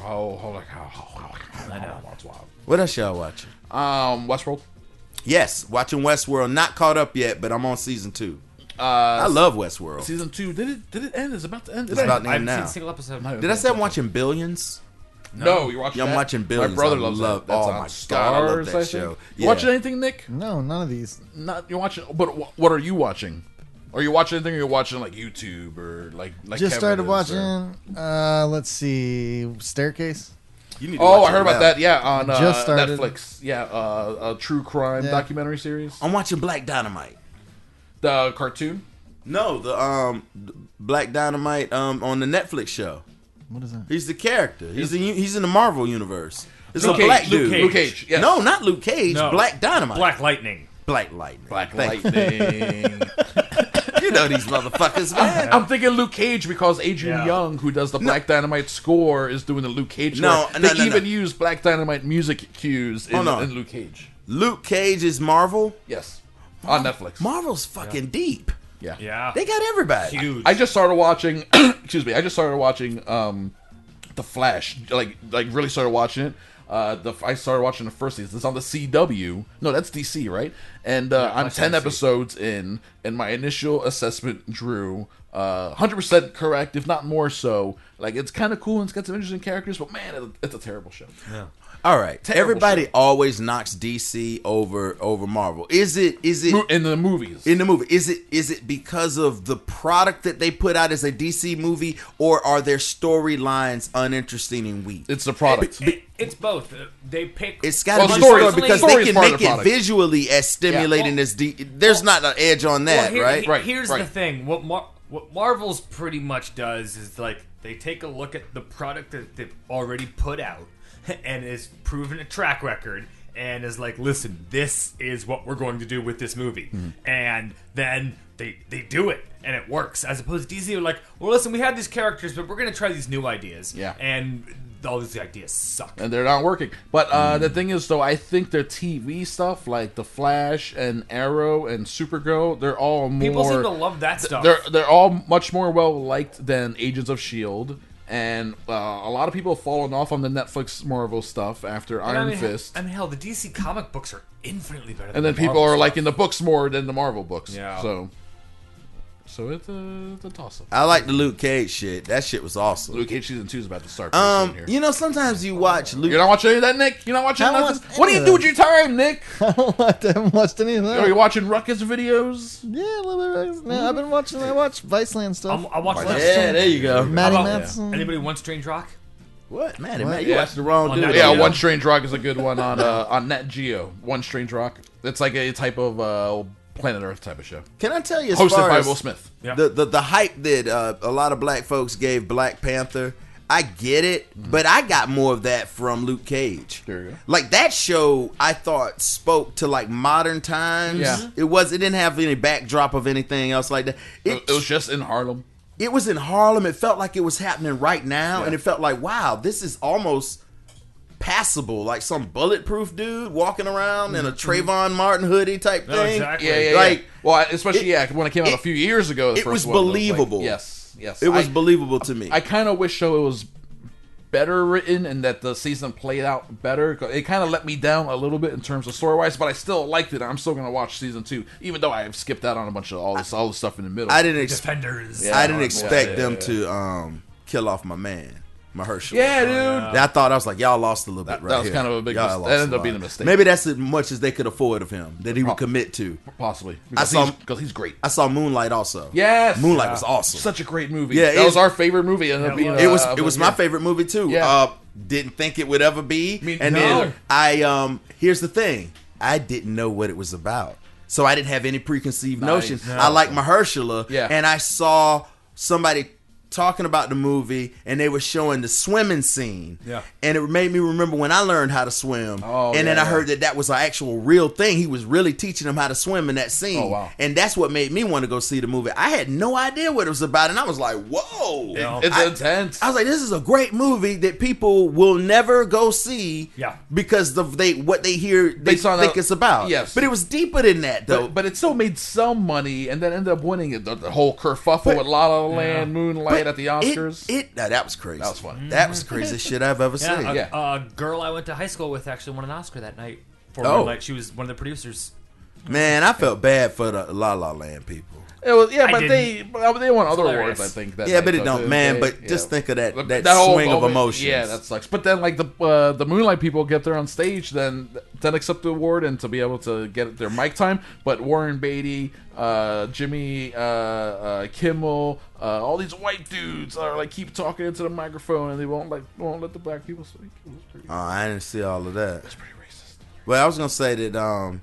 I know. It's wild. What else y'all watching? Westworld. Yes, watching Westworld. Not caught up yet, but I'm on season 2. I love Westworld. Season 2. Did it end? It's about to end. It's about to I end haven't seen now. a single episode. No. Did I say I'm watching Billions? No, you're watching. Yeah, I'm that? watching Billions. My brother I loves love- that. That's oh on my God, I Stars, love that think. show. You Yeah. watching anything, Nick? No, none of these. Not you're watching. But what are you watching? Are you watching anything? Or you're watching like YouTube or like Just Kevin started is, watching. Let's see, Staircase. You need to Oh, watch I heard it about now. that. Yeah, on Just started. Netflix. Yeah, a true crime Yeah. documentary series. I'm watching Black Dynamite. The cartoon. No, the Black Dynamite on the Netflix show. What is that? He's the character. He's in the Marvel universe. It's Luke a black Cage. dude. Luke Cage. Yes. No, not Luke Cage. No. Black Dynamite. Black Lightning. Black Lightning. Black Thank Lightning. You know these motherfuckers, man. I'm thinking Luke Cage because Adrian Yeah. Young, who does the Black Dynamite score, is doing the Luke Cage. No, score. no, They no, even no. use Black Dynamite music cues in, Hold on. in Luke Cage. Luke Cage is Marvel. Yes, on Netflix. Marvel's fucking deep. Yeah. Yeah. They got everybody. Huge. I just started watching. Excuse me. I just started watching The Flash. Like really started watching it. I started watching the first season. It's on the CW. No, that's DC, right? And I'm that's 10 DC. episodes in, and my initial assessment drew 100% correct, if not more so. Like, it's kind of cool and it's got some interesting characters, but man, it's a terrible show. All right. Terrible Everybody show. always knocks DC over Marvel. Is it In the movies. in the movie? Is it because of the product that they put out as a DC movie, or are their storylines uninteresting and weak? It's the product. It's both. They pick. It's got to Well, be story- story because story they is can part of make the it product. visually as stimulating Yeah. as there's not an edge on that, Well, right? Right, Here's right. the thing. What Marvel's pretty much does is like they take a look at the product that they've already put out and is proven a track record and is like, listen, this is what we're going to do with this movie, and then they do it and it works. As opposed to DC, are like, well, listen, we have these characters, but we're going to try these new ideas, Yeah. and all these ideas suck. And they're not working. But the thing is, though, I think their TV stuff, like The Flash and Arrow and Supergirl, they're all more... People seem to love that stuff. They're all much more well liked than Agents of S.H.I.E.L.D. And a lot of people have fallen off on the Netflix Marvel stuff after Iron Fist. I mean, hell, the DC comic books are infinitely better. And than then the people Marvel are stuff. liking the books more than the Marvel books. Yeah. So it's a toss-up. I like the Luke Cage shit. That shit was awesome. Luke Cage season 2 is about to start pretty soon here. You know, sometimes you watch Luke. You're not watching any of that, Nick? You're not watching I don't nothing? watch What do any you of do with that. your time, Nick? I haven't watched any of Are that. you watching Ruckus videos? Yeah, a little bit. No, I've been watching. I watch Viceland stuff. I watched Yeah, that. there you go. Matty How about- Matheson. Anybody want Strange Rock? What, man? What? Man, you Yeah. watched the wrong On dude. Nat Yeah, Geo. One Strange Rock is a good one on Nat Geo. One Strange Rock. It's like a type of Planet Earth type of show. Can I tell you, as Hosted far by as Will Smith. Yeah. the hype that a lot of black folks gave Black Panther, I get it, but I got more of that from Luke Cage. There you go. Like that show, I thought spoke to like modern times. Yeah. It didn't have any backdrop of anything else like that. It was just in Harlem. It was in Harlem. It felt like it was happening right now, and it felt like, wow, this is almost passable. Like some bulletproof dude walking around in a Trayvon Martin hoodie type No, thing. exactly. Yeah. Like, well, especially when it came out a few years ago. The it first was one, like, believable. yes. It was believable to me. I kind of wish it was better written and that the season played out better. It kind of let me down a little bit in terms of story wise, but I still liked it. I'm still gonna watch season 2, even though I have skipped out on a bunch of all the stuff in the middle. I didn't expect. Defenders. Yeah. I didn't expect yeah, them yeah. to kill off my man, Mahershala. Yeah, dude. I thought I was like, y'all lost a little bit. That Right was here. kind of a big Y'all mis- lost that ended a up being lot. a mistake. Maybe that's as much as they could afford of him that he would commit to. Possibly saw- because he's great. I saw Moonlight also. Yes, Moonlight was awesome. Such a great movie. Yeah, that it- was our favorite movie. Ended up being, It was my favorite movie too. Yeah. Didn't think it would ever be. Me and neither. then here's the thing. I didn't know what it was about. So I didn't have any preconceived notion. No. I like Mahershala. Yeah. And I saw somebody talking about the movie and they were showing the swimming scene. Yeah. And it made me remember when I learned how to swim. Oh, and then yeah, I heard that was an actual real thing. He was really teaching them how to swim in that scene. Oh, wow. And that's what made me want to go see the movie. I had no idea what it was about and I was like, whoa. It's intense. I was like, this is a great movie that people will never go see. Yeah. Because what they hear, they Based on think the- it's about. yes. But it was deeper than that, though. but it still made some money, and then ended up winning it. The whole kerfuffle But- with La La Land, Moonlight But at the Oscars. that was crazy. That was funny. That was the craziest shit I've ever seen. Yeah, Yeah. a girl I went to high school with actually won an Oscar that night for Oh. Moonlight. She was one of the producers. Man, I felt bad for the La La Land people. It was, yeah, I but didn't. they won other hilarious. awards, I think. That Yeah, night, but it so don't, they- man. they- But yeah. just think of that whole swing of moment- emotions. Yeah, that sucks. But then, like the Moonlight people get there on stage, then accept the award and to be able to get their mic time. But Warren Beatty, Jimmy Kimmel, all these white dudes are like keep talking into the microphone and they won't let the black people speak. It was pretty, Oh, I didn't see all of that. pretty racist. Well, I was gonna say that,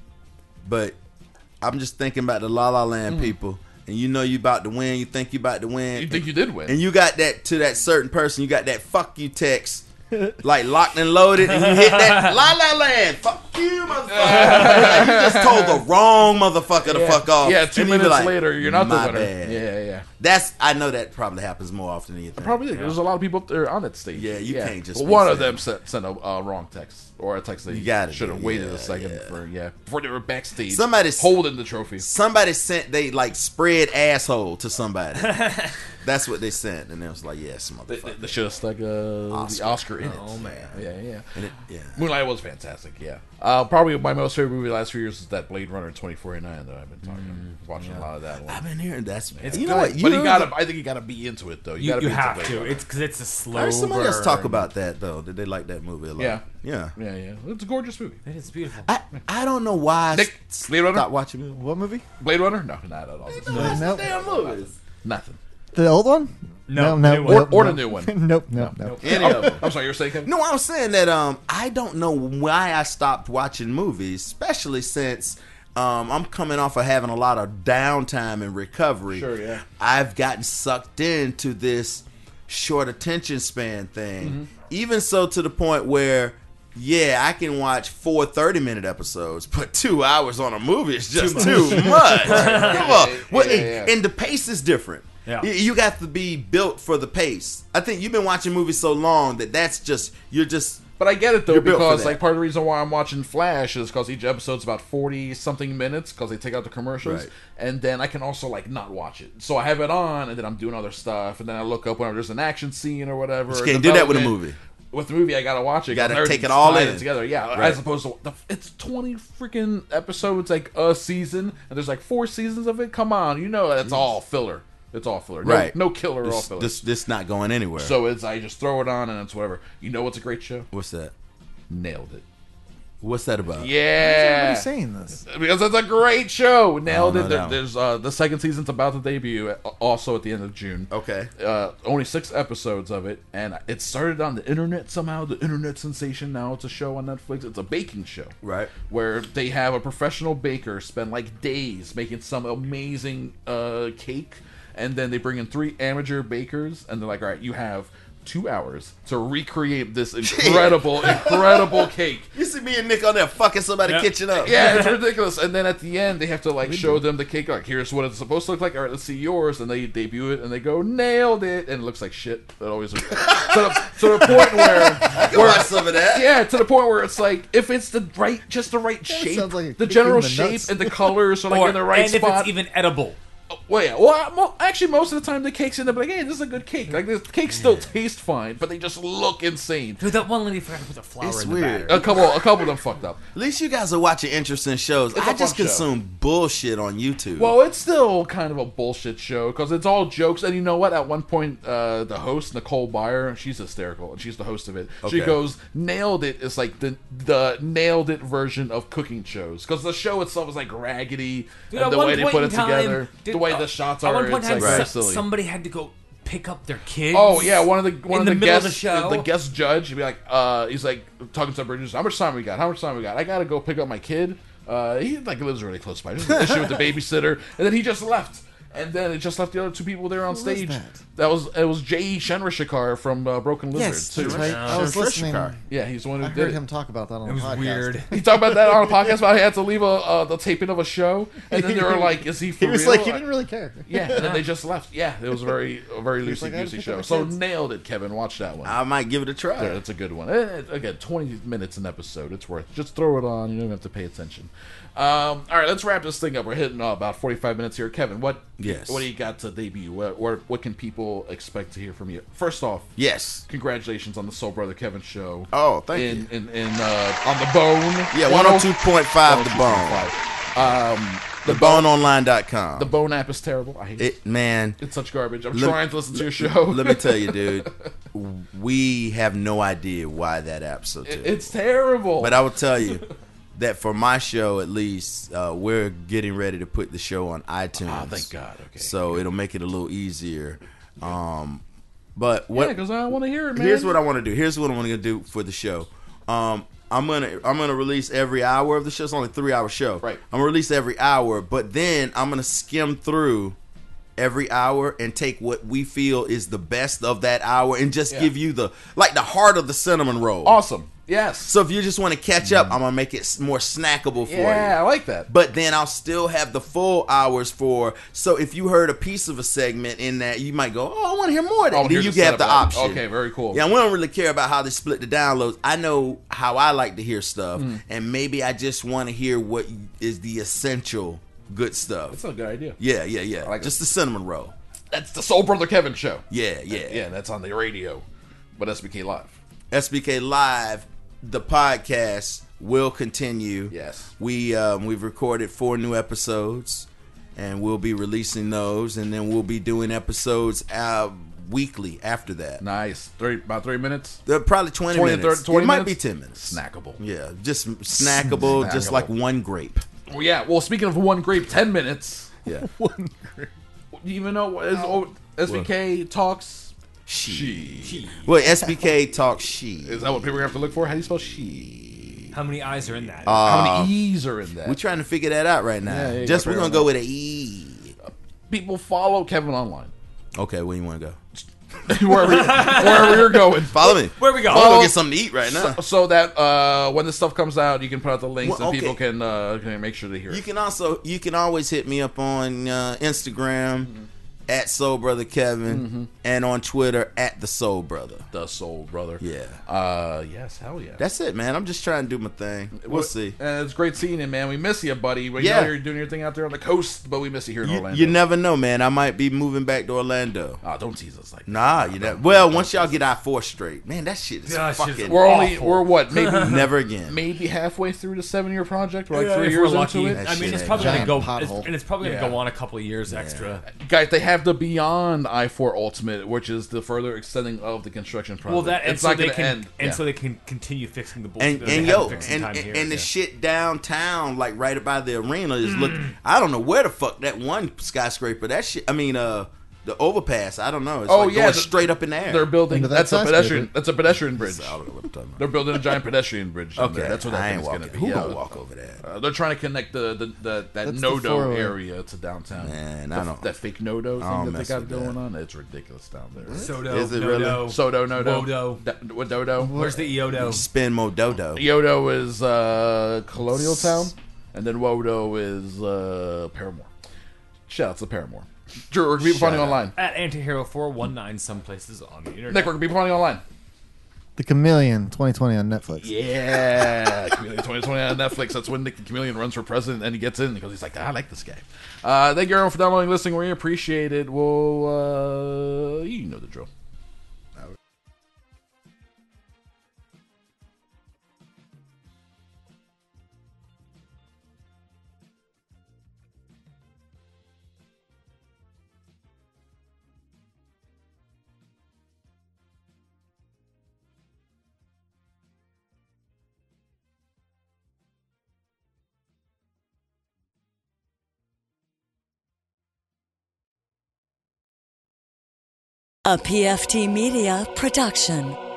but I'm just thinking about the La La Land people, and you know you about to win. You think you about to win. You think you did win? And you got that to that certain person. You got that fuck you text, like locked and loaded, and you hit that La La Land. Fuck you, motherfucker. Like, you just told the wrong motherfucker to fuck off. Yeah, 2 And you be minutes like, later, you're not the "My winner. bad." Yeah. I know that probably happens more often than you think. Probably there's a lot of people up there on that stage. Yeah, you can't just Well, be one of saying- them sent a wrong text or a text they You gotta should have do, waited yeah, a second before they were backstage. Somebody's- holding the trophy. Somebody sent they like spread asshole to somebody. That's what they sent, and it was like, yes, motherfucker. They should have stuck the Oscar in it. Oh, man. Yeah. And it, yeah. Moonlight was fantastic. Yeah, probably my most favorite movie the last few years is that Blade Runner 2049 that I've been watching a lot of that one. I've been hearing that's. It's you know good. what? But know I think you gotta be into it though. You gotta You be into have Blade to. Runner. It's because it's a slow. I heard somebody else talk burn. about that though. That they like that movie a lot. Yeah. Yeah. Yeah. It's a gorgeous movie. It is beautiful. I don't know why. Nick, Blade Runner. Stop watching movies. What movie? Blade Runner? No, not at all. Nope. Damn movies. Nothing. The old one? No, no, new one. nope, Or the nope. new one. Nope, nope. Any of them. I'm sorry, you were saying, Kevin? No, I was saying that I don't know why I stopped watching movies, especially since I'm coming off of having a lot of downtime and recovery. Sure, yeah. I've gotten sucked into this short attention span thing. Mm-hmm. Even so to the point where I can watch 4 30-minute episodes, but 2 hours on a movie is just too much. Come on. Well, Yeah. And the pace is different. Yeah. You got to be built for the pace. I think you've been watching movies so long that's just you're just But I get it though, You're built for because that. like part of the reason why I'm watching Flash is because each episode's about 40 something minutes because they take out the commercials, Right. and then I can also like not watch it. So I have it on, and then I'm doing other stuff, and then I look up whenever there's an action scene or whatever. You or can't do that with a development. movie. With the movie, I gotta watch it. Gotta 'cause take it everything's all tied in. together. Yeah, Right. as opposed to it's 20 freaking episodes, like a season, and there's like 4 seasons of it. Come on, you know that's all filler. It's all filler. No, Right. no killer, all filler. This not going anywhere. So I just throw it on and it's whatever. You know what's a great show? What's that? Nailed it. What's that about? Yeah. Everybody's saying this. Because it's a great show. Nailed know it. that one. There's the second season's about to debut also at the end of June. Okay. Only 6 episodes of it, and it started on the internet somehow. The internet sensation. Now it's a show on Netflix. It's a baking show, Right. Where they have a professional baker spend like days making some amazing cake, and then they bring in 3 amateur bakers, and they're like, "All right, you have 2 hours to recreate this incredible cake." You see me and Nick on there fucking somebody's kitchen up. Yeah, it's ridiculous. And then at the end, they have to like show them the cake. Like, here's what it's supposed to look like. All right, let's see yours. And they debut it, and they go, "Nailed it!" And it looks like shit. It always to the point where Watch some of that. yeah, to the point where it's like if it's the right shape, sounds like a the kick general in the shape nuts. and the colors are like in the right and if spot. it's even edible. Well, yeah. Well, actually, most of the time the cake's in there, but like, hey, this is a good cake. Like, the cakes still taste fine, but they just look insane. Dude, that one lady forgot to put the flour It's in weird. the batter. A couple of them fucked up. At least you guys are watching interesting shows. It's I a just fun show. consume bullshit on YouTube. Well, it's still kind of a bullshit show because it's all jokes. And you know what? At one point, the host, Nicole Byer, she's hysterical, and she's the host of it. She Okay. goes, "Nailed It" is like the nailed it version of cooking shows because the show itself is like raggedy, Dude, and at the one way they point put in it time, together, dude, the way the shots At are, one point it's in like time, very silly. somebody had to go pick up their kids. Oh yeah, one of the in the middle of guests, the show. the guest judge, he'd be like, he's like talking to the producer, "How much time we got? How much time we got? I gotta go pick up my kid. He like lives really close by. There's an issue with the babysitter," and then he just left. And then it just left the other 2 people there on was stage. that? It was Jay Chandrasekhar from Broken Lizard. Yes, too. that's right. I was listening. Yeah, he's the one who I did heard it. him talk about that on It a was podcast. weird. He talked about that on a podcast about how he had to leave the taping of a show, and then they were like, "Is he for He was real?" like, he didn't really care. Yeah, and then they just left. Yeah, it was a very loosey like, "I had to goosey pick show. up my So kids." nailed it, Kevin. Watch that one. I might give it a try. Yeah, it's a good one. Again, 20 minutes an episode. It's worth. Just throw it on. You don't even have to pay attention. All right, let's wrap this thing up. We're hitting about 45 minutes here, Kevin. What do you got to debut? What can people expect to hear from you? First off, Yes. congratulations on the Soul Brother Kevin show. Oh, thank in, you. In on the Bone. Yeah, 102.5 The Bone. TheBoneOnline.com. The Bone app is terrible. I hate it. It, man. It's such garbage. I'm Let- trying to listen to your show. Let me tell you, dude. We have no idea why that app's so terrible. It's terrible. But I will tell you that for my show, at least, we're getting ready to put the show on iTunes. Oh, thank God. Okay. So it'll make it a little easier. But yeah, what? because I want to hear it, man. Here's what I want to do. Here's what I want to do for the show. I'm gonna release every hour of the show. It's only a 3-hour show. Right. I'm gonna release every hour, but then I'm gonna skim through every hour and take what we feel is the best of that hour and just give you the heart of the cinnamon roll. Awesome. Yes. So if you just want to catch up, I'm gonna make it more snackable for you. Yeah, I like that. But then I'll still have the full hours for. So if you heard a piece of a segment in that, you might go, "Oh, I want to hear more of that." Oh, Then here's you the have the setup. option. Okay, very cool. Yeah, we don't really care about how they split the downloads. I know how I like to hear stuff, and maybe I just want to hear what is the essential good stuff. That's a good idea. Yeah. like Just the cinnamon roll. That's the Soul Brother Kevin show. Yeah. Yeah, that's on the radio, but SBK Live. SBK Live, the podcast will continue. Yes. We've recorded 4 new episodes, and we'll be releasing those, and then we'll be doing episodes weekly after that. Nice. About 3 minutes. They're probably 20 20 to minutes. 30 it might be minutes? 10 minutes. Snackable. Yeah, just snackable, just like one grape. Well, yeah. Well, speaking of one grape, 10 minutes. Yeah. Do you even know what is SBK talks? She. Well, SBK talks she. Is that what people are gonna have to look for? How do you spell she? How many eyes are in that? How many E's are in that? We're trying to figure that out right now. Yeah, you just gotta we're gonna figure go with an E. People follow Kevin online. Okay, where you want to go? wherever you're going. Follow me. Where we go? I'm gonna go get something to eat right now. So that when this stuff comes out, you can put out the links Well, and okay. people can make sure to hear You it. can always hit me up on Instagram at Soul Brother Kevin, and on Twitter at the Soul Brother. The Soul Brother. Yeah. Yes, hell yeah. That's it, man. I'm just trying to do my thing. We'll see. And it's great seeing you, man. We miss you, buddy. We Yeah. know you're doing your thing out there on the coast, but we miss you here in Orlando. You never know, man. I might be moving back to Orlando. Oh, don't tease us like that. Nah, you know. Well, once y'all get I-4 straight, man, that shit is Yeah, shit's fucking. We're what? Maybe Never again. maybe halfway through the 7-year project. We're like 3 if years we're lucky. into it. I mean, it's That probably shit gonna ain't go, pothole. and it's probably gonna Yeah. go on a couple of years extra. Guys, they have the Beyond I-4 Ultimate, which is the further extending of the construction project. Well, that and it's so not they going to can end. and Yeah. so they can continue fixing the bullshit. And that they and haven't yo, fixed in and time and, here. and the Yeah. shit downtown, like right by the arena, is look. I don't know where the fuck that one skyscraper. That shit. I mean, the overpass. I don't know. It's Oh, like yeah, going the- straight up in the air. They're building. Into that That's a skyscraper. pedestrian. That's a pedestrian bridge. I don't know what I'm talking about. They're building a giant pedestrian bridge. in Okay, there. That's what that I ain't thing's going walking. to be. Who Yeah. gonna walk over that? They're trying to connect that That's the Nodo 408. area to downtown. Man, I don't. That fake Nodo I thing don't that they mess got with going that. on. It's ridiculous down there. Sodo, Is it Nodo, really? Sodo Nodo. Wodo. What Dodo? Where's the Iodo? Spin Mododo. Yodo is Colonial Town, and then Wodo is Paramore. Shout out to Paramore. Drew, where can people find you Shout out. online? At Antihero 419 some places on the internet. Nick, where can people find you online? The Chameleon 2020 on Netflix. Yeah, Chameleon 2020 on Netflix. That's when Nick the Chameleon runs for president and he gets in because he's like, I like this guy. Thank you everyone for downloading, listening. We appreciate it. Well, you know the drill. A PFT Media production.